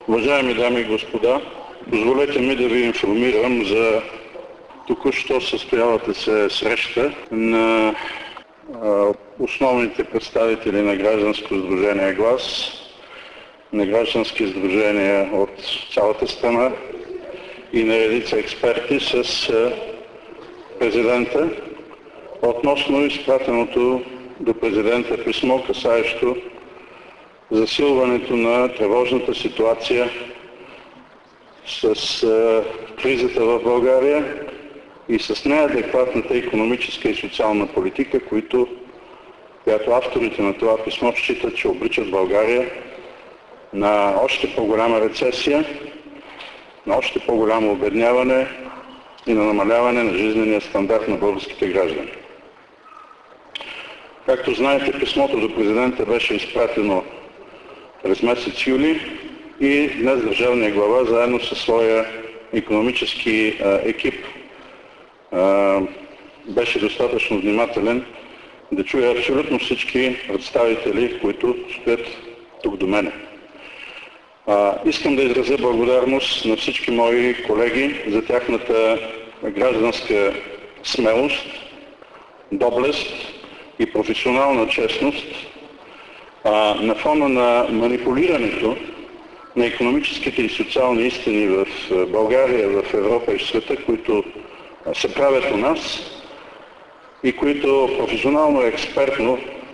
Уважаеми дами и господа, позволете ми да ви информирам за току-що състоялата се среща на основните представители на гражданско сдружение „Глас“, на граждански сдружения от цялата страна и на редица експерти с президента относно изпратеното до президента писмо, касаещо засилването на тревожната ситуация с кризата в България и с неадекватната икономическа и социална политика, която авторите на това писмо считат, че обричат България на още по-голяма рецесия, на още по-голямо обедняване и на намаляване на жизнения стандарт на българските граждани. Както знаете, писмото до президента беше изпратено през месец юли и днес държавният глава заедно със своя икономически екип беше достатъчно внимателен да чуе абсолютно всички представители, които стоят тук до мене. Искам да изразя благодарност на всички мои колеги за тяхната гражданска смелост, доблест и професионална честност на фона на манипулирането на икономическите и социални истини в България, в Европа и в света, които се правят у нас и които професионално и експертно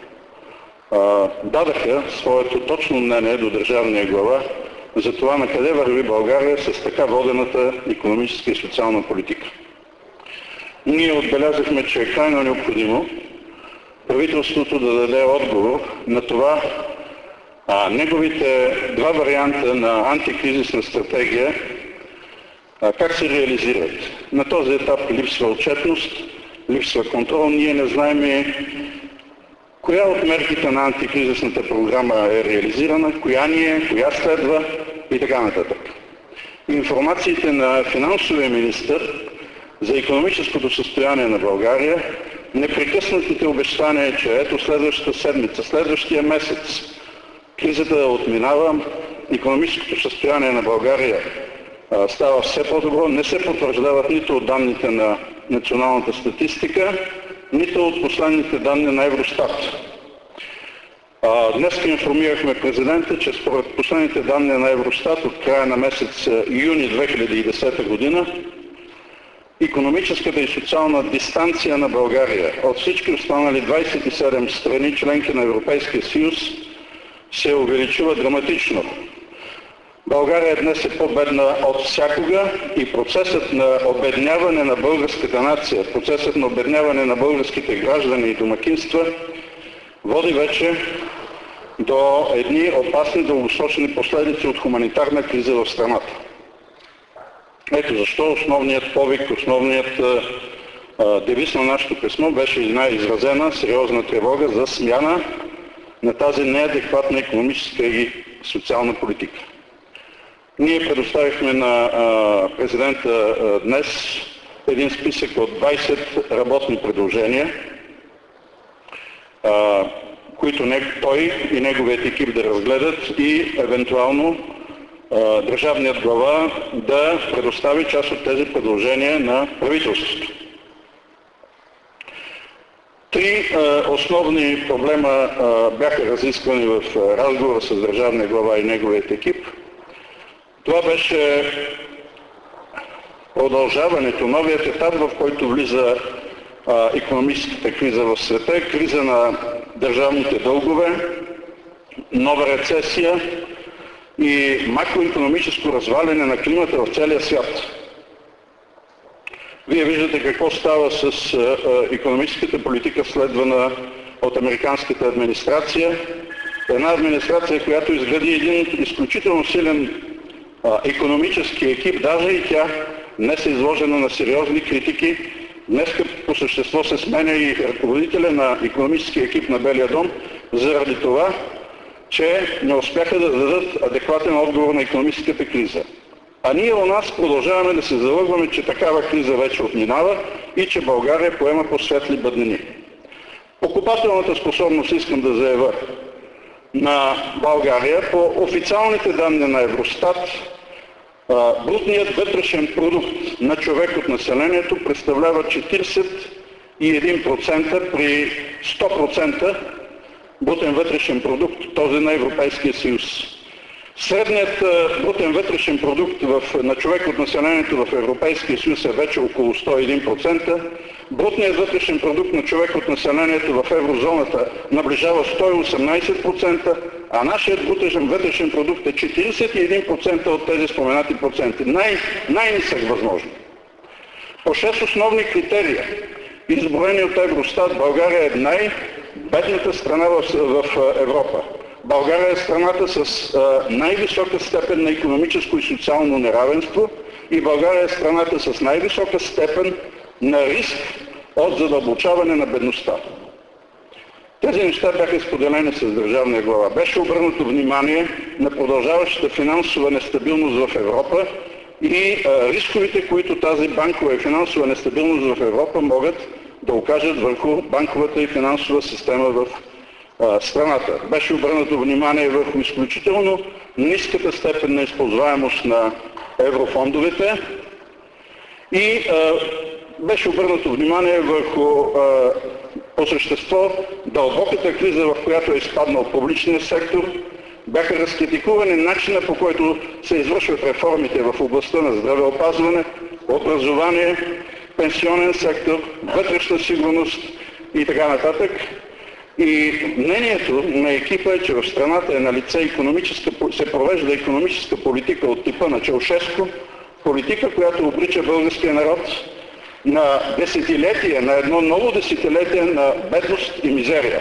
дадаха своето точно мнение до държавния глава за това на къде върви България с така водената икономическа и социална политика. Ние отбелязахме, че е крайно необходимо правителството да даде отговор на това неговите два варианта на антикризисна стратегия как се реализират. На този етап липсва отчетност, липсва контрол. Ние не знаем коя от мерките на антикризисната програма е реализирана, коя не е, коя следва и така нататък. Информациите на финансовия министър за икономическото състояние на България, непрекъснатите обещания, че ето следващата седмица, следващия месец кризата отминава, икономическото състояние на България става все по-добро, не се потвърждават нито от данните на националната статистика, нито от последните данни на Евростат. Днес информирахме президента, че според последните данни на Евростат от края на месец юни 2010 година икономическата и социална дистанция на България от всички останали 27 страни, членки на Европейския съюз, се увеличава драматично. България днес е по-бедна от всякога и процесът на обедняване на българската нация, процесът на обедняване на българските граждани и домакинства води вече до едни опасни дългосрочни последици от хуманитарна криза в страната. Ето защо основният повик, основният девиз на нашето писмо беше една изразена сериозна тревога за смяна на тази неадекватна икономическа и социална политика. Ние предоставихме на президента днес един списък от 20 работни предложения, които той и неговият екип да разгледат и евентуално държавният глава да предостави част от тези предложения на правителството. Три основни проблема бяха разисквани в разговора с държавния глава и неговият екип. Това беше продължаването, новият етап, в който влиза икономическата криза в света, криза на държавните дългове, нова рецесия и макроикономическо разваляне на климата в целия свят. Вие виждате какво става с икономическата политика, следвана от американската администрация. Една администрация, която изгради един изключително силен икономически екип, даже и тя днес е изложена на сериозни критики. Днес по същество се сменя и ръководителя на икономическия екип на Белия дом, заради това, че не успяха да дадат адекватен отговор на икономическата криза. А ние у нас продължаваме да се залъгваме, че такава криза вече отминава и че България поема по светли бъднини. Покупателната способност, искам да заявя, на България, по официалните данни на Евростат, брутният вътрешен продукт на човек от населението представлява 41% при 100% брутен вътрешен продукт, този на Европейския съюз. Средният брутен вътрешен продукт на човек от населението в Европейския съюз е вече около 101%. Брутният вътрешен продукт на човек от населението в еврозоната наближава 118%, а нашият брутен вътрешен продукт е 41% от тези споменати проценти. Най-нисък възможно. По 6 основни критерия, изброени от Евростат, България е най-бедната страна в Европа. България е страната с най-висока степен на икономическо и социално неравенство и България е страната с най-висока степен на риск от задълбочаване на бедността. Тези неща бяха споделени с държавния глава. Беше обърнато внимание на продължаващата финансова нестабилност в Европа и рисковете, които тази банкова и финансова нестабилност в Европа могат да окажат върху банковата и финансова система в страната. Беше обърнато внимание върху изключително ниската степен на използваемост на еврофондовете и беше обърнато внимание върху по същество дълбоката криза, в която е изпаднал публичния сектор. Бяха разкритикувани начина, по който се извършват реформите в областта на здравеопазване, образование, пенсионен сектор, вътрешна сигурност и така нататък. И мнението на екипа е, че в страната е на лице се провежда икономическа политика от типа на Чаушеско, политика, която обрича българския народ на десетилетия, на едно ново десетилетие на бедност и мизерия.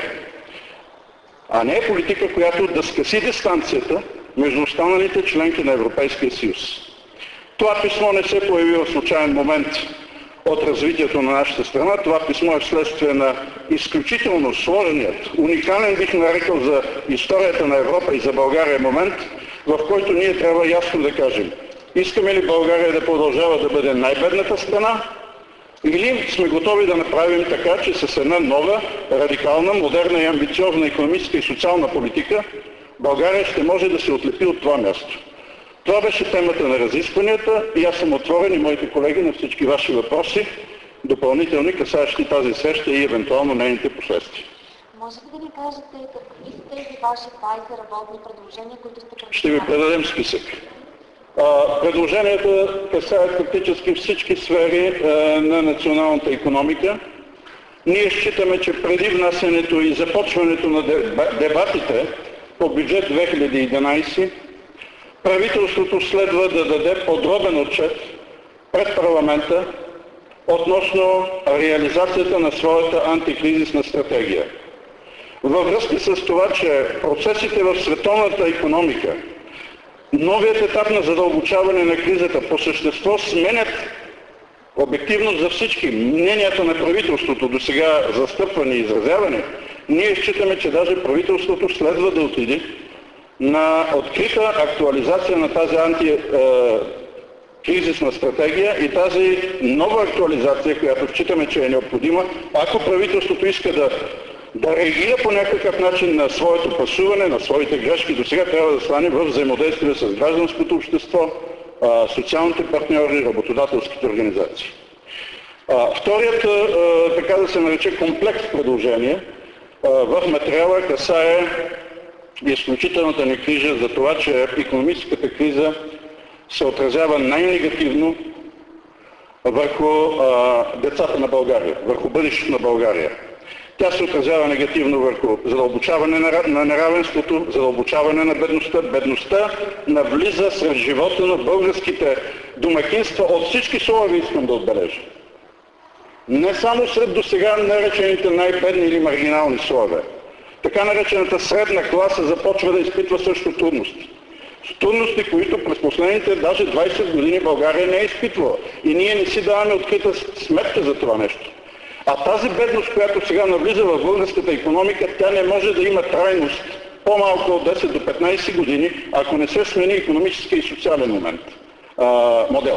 А не е политика, която да скъси дистанцията между останалите членки на Европейския съюз. Това писмо не се появи в случайен момент от развитието на нашата страна. Това писмо е вследствие на изключително сложният, уникален, бих нарекал, за историята на Европа и за България момент, в който ние трябва ясно да кажем: искаме ли България да продължава да бъде най-бедната страна, или сме готови да направим така, че с една нова, радикална, модерна и амбициозна икономическа и социална политика България ще може да се отлепи от това място. Това беше темата на разискванията и аз съм отворен, и моите колеги, на всички ваши въпроси, допълнителни, касаещи тази среща и евентуално нейните последствия. Може ли да ни кажете какви са тези ваши 20 работни предложения, които сте предоставили? Ще ви предадем списък. Предложенията касаят практически всички сфери на националната икономика. Ние считаме, че преди внасянето и започването на дебатите по бюджет 2011, правителството следва да даде подробен отчет пред парламента относно реализацията на своята антикризисна стратегия. Във връзка с това, че процесите в световната икономика, новият етап на задълбочаване на кризата по същество сменят обективно за всички мненията на правителството, до сега застъпвани и изразявани, ние считаме, че даже правителството следва да отиде на открита актуализация на тази антикризисна стратегия и тази нова актуализация, която считаме, че е необходима, ако правителството иска да реагира по някакъв начин на своето пасуване, на своите грешки, до сега трябва да стане в взаимодействие с гражданското общество, социалните партньори, работодателските организации. Вторият, така да се нарече, комплекс предложения в материала касае изключителната ни грижа за това, че икономическата криза се отразява най-негативно върху децата на България, върху бъдещето на България. Тя се отразява негативно върху задълбочаване на неравенството, задълбочаване на бедността. Бедността навлиза сред живота на българските домакинства от всички слоеве, искам да отбележа. Не само сред досега наречените най-бедни или маргинални слоеве. Така наречената средна класа започва да изпитва също трудности. Трудности, които през последните даже 20 години България не е изпитвала. И ние не си даваме открита сметка за това нещо. А тази бедност, която сега навлиза в българската икономика, тя не може да има трайност по-малко от 10 до 15 години, ако не се смени икономически и социален модел.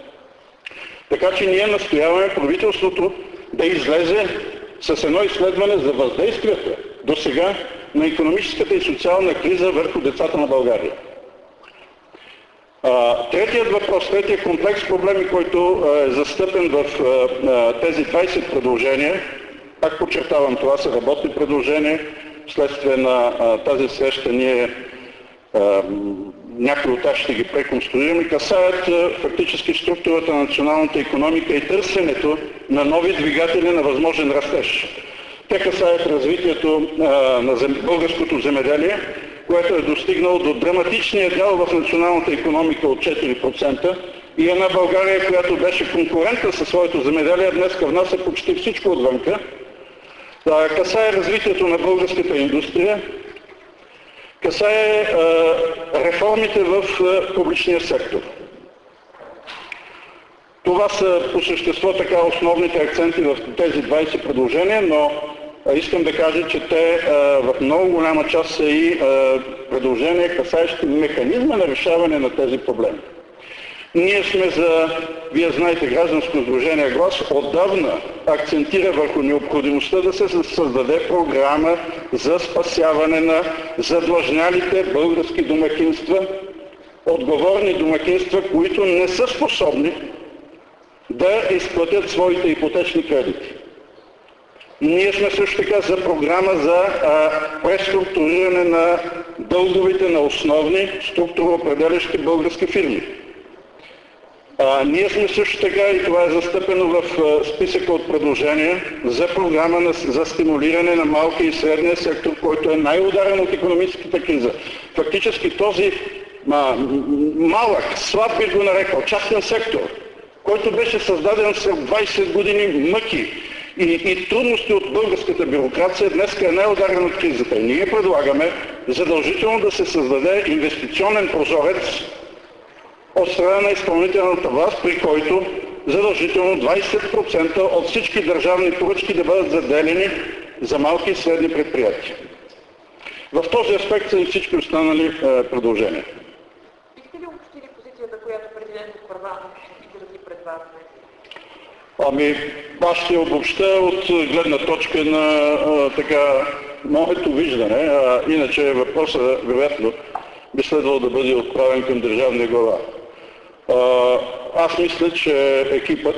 Така че ние настояваме правителството да излезе с едно изследване за въздействията до сега на икономическата и социална криза върху децата на България. Третият въпрос, третият комплекс проблеми, който е застъпен в тези 20 предложения, пак подчертавам, това са работни предложения, вследствие на тази среща ние някои от тях ще ги преконструираме, касаят фактически структурата на националната икономика и търсенето на нови двигатели на възможен растеж. Те касаят развитието на българското земеделие, което е достигнало до драматичния дял в националната икономика от 4%, и една България, която беше конкурентна със своето земеделие, днеска внася почти всичко отвънка. Касае развитието на българската индустрия, касае реформите в публичния сектор. Това са по същество така основните акценти в тези 20 предложения, но искам да кажа, че те в много голяма част са и предложения, касаещи механизма на решаване на тези проблеми. Ние сме за, вие знаете, гражданско сдружение „Глас“ отдавна акцентира върху необходимостта да се създаде програма за спасяване на задлъжнялите български домакинства, отговорни домакинства, които не са способни да изплатят своите ипотечни кредити. Ние сме също така за програма за преструктуриране на дълговите на основни структуроопределящи български фирми. Ние сме също така, и това е застъпено в списъка от предложения, за програма за стимулиране на малкия и средния сектор, който е най-ударен от икономическата криза. Фактически този малък, слаб би го нарекал, частен сектор, който беше създаден след 20 години мъки и трудности от българската бюрокрация, днес е най-ударен от кризата. И ние предлагаме задължително да се създаде инвестиционен прозорец от страна на изпълнителната власт, при който задължително 20% от всички държавни поръчки да бъдат заделени за малки и средни предприятия. В този аспект са и всички останали предложения. Бихте ли обобщили позицията, която президентът Първанов изрази пред вас? Аз ще обобща от гледна точка на моето виждане, иначе въпросът вероятно би следвало да бъде отправен към държавния глава. Аз мисля, че екипът,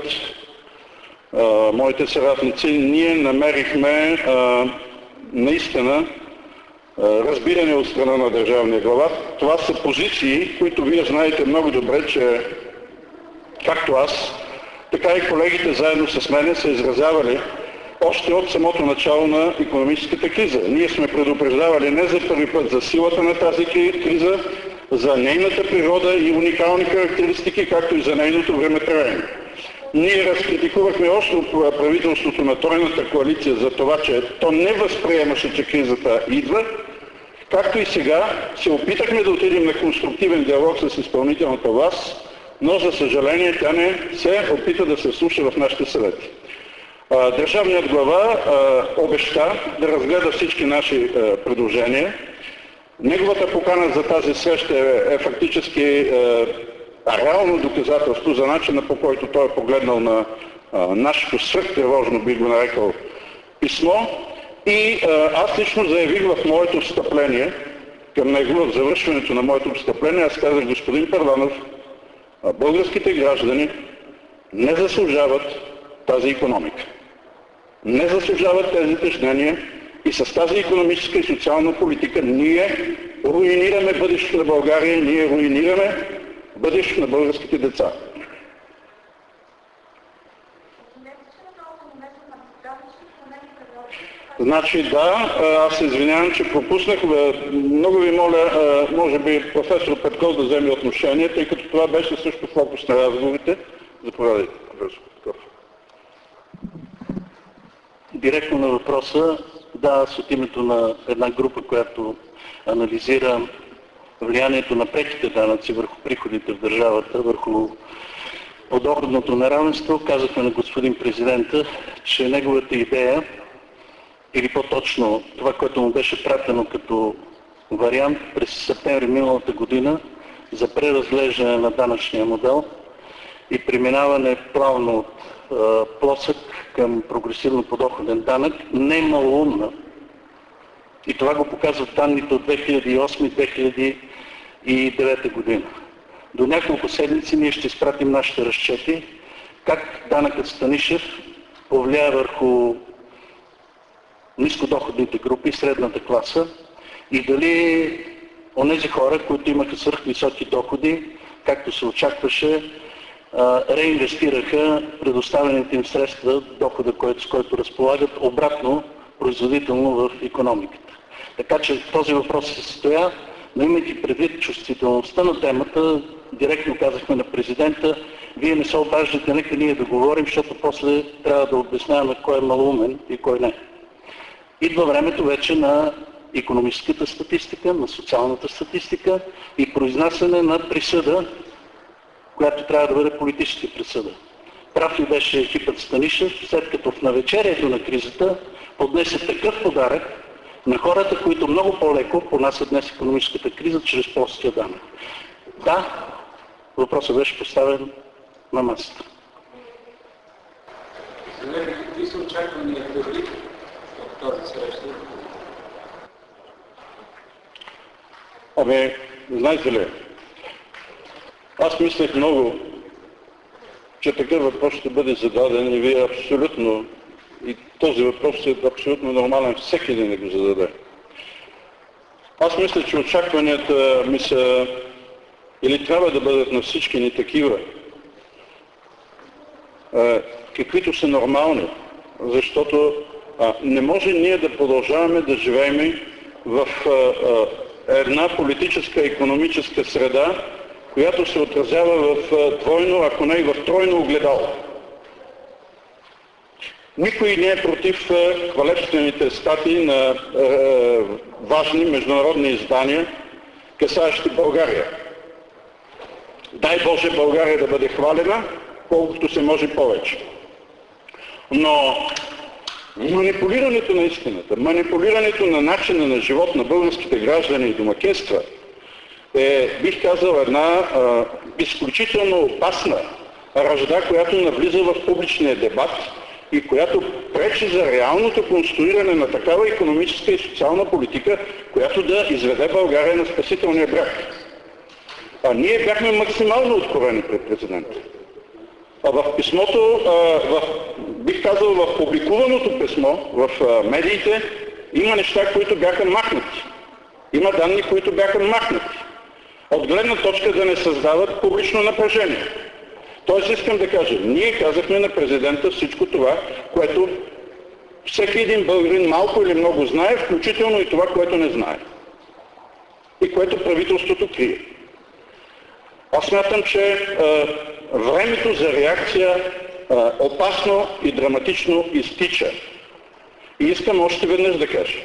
моите съратници, ние намерихме наистина разбиране от страна на държавния глава. Това са позиции, които вие знаете много добре, че както аз, така и колегите заедно с мене са изразявали още от самото начало на икономическата криза. Ние сме предупреждавали не за първи път за силата на тази криза, за нейната природа и уникални характеристики, както и за нейното времетраене. Ние разкритикувахме още правителството на тройната коалиция за това, че то не възприемаше, че кризата идва, както и сега се опитахме да отидем на конструктивен диалог с изпълнителната власт, но за съжаление тя не се опита да се слуша в нашите съвети. Държавният глава обеща да разгледа всички наши предложения. Неговата покана за тази среща е фактически реално доказателство за начина, по който той е погледнал на нашето свръхтревожно, би го нарекал, писмо. И аз лично заявих в моето встъпление към него, в завършването на моето встъпление, аз казах: господин Първанов, българските граждани не заслужават тази икономика. Не заслужават тези тежнения и с тази икономическа и социална политика ние руинираме бъдещето на България, ние руинираме бъдещето на българските деца. Значи да, аз се извинявам, че пропуснах. Много ви моля, може би професор Петков да вземе отношение, тъй като това беше също фокус на разговорите. Заповядайте, професор Петков. Директно на въпроса, да, аз от името на една група, която анализира влиянието на преките данъци върху приходите в държавата, върху подоходното неравенство, казахме на господин президента, че неговата идея, или по-точно това, което му беше пратено като вариант през септември миналата година за преразглеждане на данъчния модел и преминаване плавно от плосък към прогресивно подоходен данък, не е малоумна. И това го показват данните от 2008-2009 година. До няколко седмици ние ще изпратим нашите разчети как данъкът Станишев повлияе върху нискодоходните групи, средната класа и дали онези хора, които имаха свръхвисоки доходи, както се очакваше, реинвестираха предоставените им средства, дохода, с който разполагат, обратно производително в икономиката. Така че този въпрос се стоя, но имайки предвид чувствителността на темата, директно казахме на президента, вие не се обаждате, нека ние да говорим, защото после трябва да обясняваме кой е малоумен и кой не. Идва времето вече на икономическата статистика, на социалната статистика и произнасяне на присъда, която трябва да бъде политическа присъда. Прав ли беше екипът Станишев, след като в навечерието на кризата поднесе такъв подарък на хората, които много по-леко понасят днес икономическата криза чрез плоския данък. Да, въпросът беше поставен на масата. Какви са очакванията ви от тази среща? Знаете ли, аз мислех много, че такъв въпрос ще бъде зададен и вие абсолютно, и този въпрос е абсолютно нормален, всеки един да го зададе. Аз мисля, че очакванията ми са, или трябва да бъдат на всички ни такива, каквито са нормални, защото не може ние да продължаваме да живеем в една политическа и икономическа среда, която се отразява в двойно, ако не и в тройно огледало. Никой не е против хвалебствените статии на важни международни издания, касаещи България. Дай Боже България да бъде хвалена, колкото се може повече. Но манипулирането на истината, манипулирането на начина на живот на българските граждани и домакинства е, бих казал, една изключително опасна ръжда, която навлиза в публичния дебат и която пречи за реалното конструиране на такава икономическа и социална политика, която да изведе България на спасителния бряг. Ние бяхме максимално откровени пред президента. В писмото, бих казал, в публикуваното писмо в медиите има неща, които бяха махнати. Има данни, които бяха махнати. От гледна точка да не създават публично напрежение. Тоест искам да кажа, ние казахме на президента всичко това, което всеки един българин малко или много знае, включително и това, което не знае. И което правителството крие. Аз смятам, че времето за реакция опасно и драматично изтича. И искам още веднъж да кажа.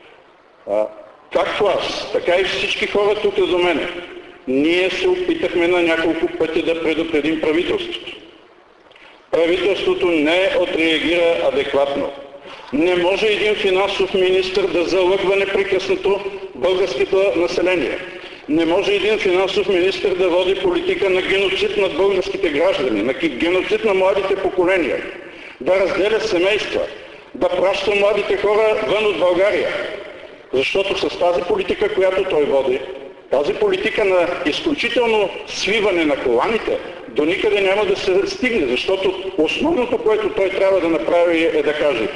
Както аз, така и всички хора тук до мене, ние се опитахме на няколко пъти да предупредим правителството. Правителството не отреагира адекватно. Не може един финансов министър да залъгва непрекъснато българското население. Не може един финансов министър да води политика на геноцид над българските граждани, на геноцид на младите поколения, да разделя семейства, да праща младите хора вън от България. Защото с тази политика, която той води, тази политика на изключително свиване на коланите, до никъде няма да се стигне, защото основното, което той трябва да направи е да каже,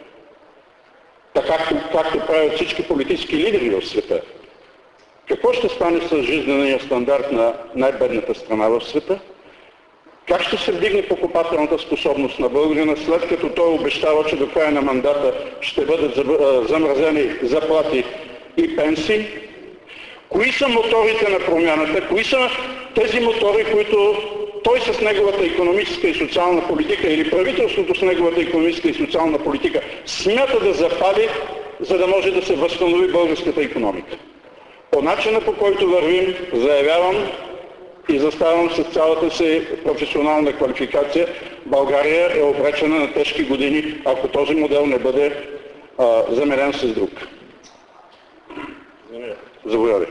така както правят всички политически лидери в света, какво ще стане с жизнения стандарт на най-бедната страна в света? Как ще се вдигне покупателната способност на българина, след като той обещава, че до края на мандата ще бъдат замразени заплати и пенсии? Кои са моторите на промяната? Кои са тези мотори, които той с неговата икономическа и социална политика или правителството с неговата икономическа и социална политика смята да запали, за да може да се възстанови българската икономика? По начина, по който вървим, заявявам и заставам с цялата си професионална квалификация, България е обречена на тежки години, ако този модел не бъде заменен с друг. Заповядай.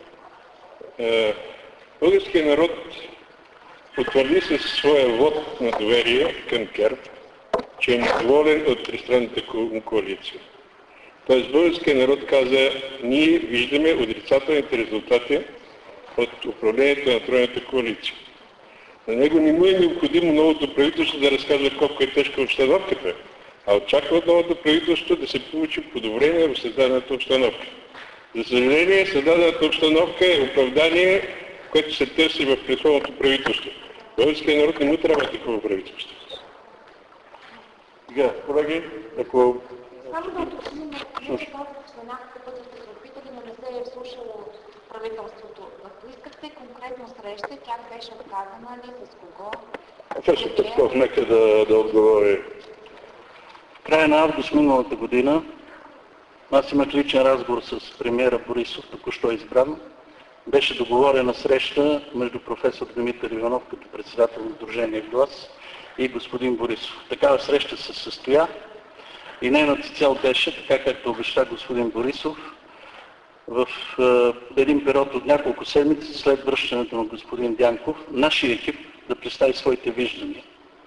Българският народ потвърди със своя вод на доверие към ГЕРБ, че е недоволен от тристранната коалиция. Тоест българският народ каза, ние виждаме отрицателните резултати от управлението на тройната коалиция. На него не му е необходимо новото правителство да разказва колко е тежка обстановката, а очаква от новото правителство да се получи подобрение в създадената обстановка. За съжаление, създадената обстановка е оправдание, което се търси в предходното правителство. Българският народ не му трябва такова правителство. Сега, колеги, ако... Само да уточним, че казах, че на някакъв път сте се опитали, но не се е вслушало правителството. Ако искахте конкретно среща, тя беше отказана ли, с кого? Професор Петков, нека да отговори. В края на август миналата година аз имах личен разговор с премиера Борисов, току-що избран. Беше договорена среща между професор Димитър Иванов като председател на Сдружение Глас и господин Борисов. Такава среща се състоя и нейната цел беше, така както обеща господин Борисов, в един период от няколко седмици след връщането на господин Дянков, нашия екип да представи своите виждания.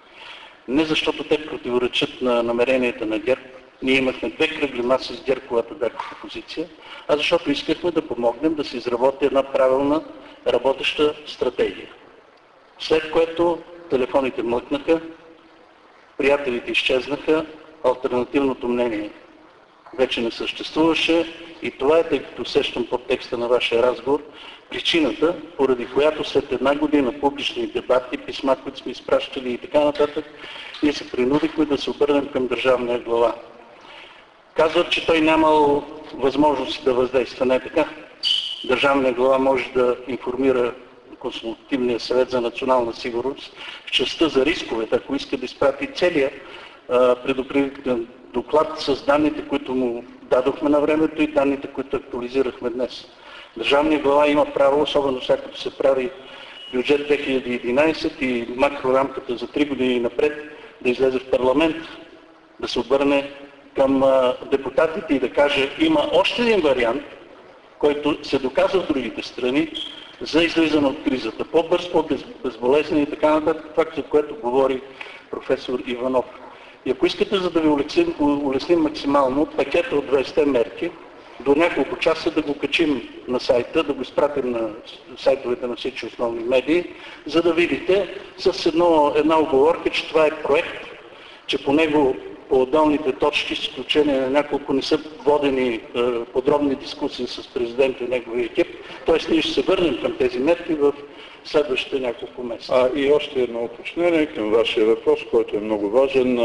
Не защото те противоречат на намеренията на ГЕРБ, ние имахме 2 кръгли маси с ГЕРБ, когато бях в опозиция, а защото искахме да помогнем да се изработи една правилна, работеща стратегия. След което телефоните млъкнаха, приятелите изчезнаха, алтернативното мнение вече не съществуваше и това е, тъй като усещам под текста на вашия разговор, причината, поради която след една година публични дебати, писма, които сме изпращали и така нататък, ние се принудихме да се обърнем към държавния глава. Казват, че той нямал възможност да въздейства. Не така. Държавният глава може да информира Консултативния съвет за национална сигурност в частта за рисковете, ако иска да изпрати целия предупредителен доклад с данните, които му дадохме на времето и данните, които актуализирахме днес. Държавният глава има право, особено след като се прави бюджет 2011 и макрорамката за 3 години напред, да излезе в парламент, да се обърне към депутатите и да каже, има още един вариант, който се доказва в другите страни за излизане от кризата. По-бърз, по-безболезнен и така нататък, това, за което говори професор Иванов. И ако искате, за да ви улесним максимално пакета от 20 мерки, до няколко часа да го качим на сайта, да го изпратим на сайтовете на всички основни медии, за да видите с една оговорка, че това е проект, че по него по отделните точки, с изключение на няколко, не са водени подробни дискусии с президента и неговия екип, т.е. ние ще се върнем към тези мерки в следващите няколко месеца. И още едно уточнение към вашия въпрос, който е много важен.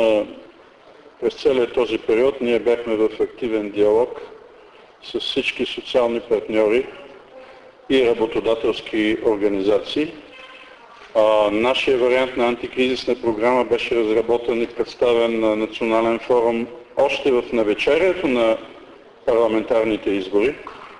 През целият този период ние бяхме в активен диалог с всички социални партньори и работодателски организации. Нашия вариант на антикризисна програма беше разработен и представен на Национален форум още в навечерието на парламентарните избори.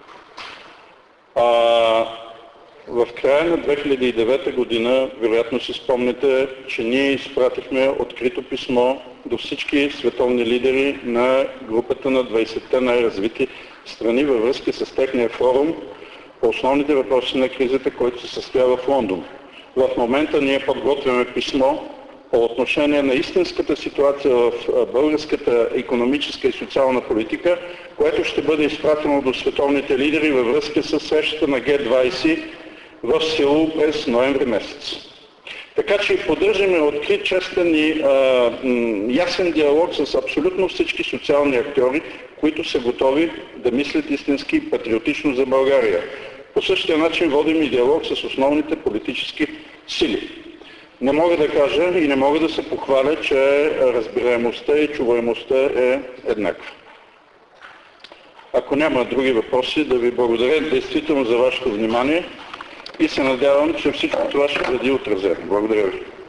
В края на 2009 година, вероятно си спомняте, че ние изпратихме открито писмо до всички световни лидери на групата на 20-те най-развити страни във връзка с техния форум по основните въпроси на кризата, който се състоява в Лондон. В момента ние подготвяме писмо по отношение на истинската ситуация в българската икономическа и социална политика, което ще бъде изпратено до световните лидери във връзка с срещата на Г20 в Сеул през ноември месец. Така че поддържаме открит, честен и ясен диалог с абсолютно всички социални актьори, които са готови да мислят истински и патриотично за България. По същия начин водим и диалог с основните политически сили. Не мога да кажа и не мога да се похваля, че разбираемостта и чуваемостта е еднаква. Ако няма други въпроси, да ви благодаря действително за вашето внимание и се надявам, че всичко това ще бъде отразено. Благодаря ви.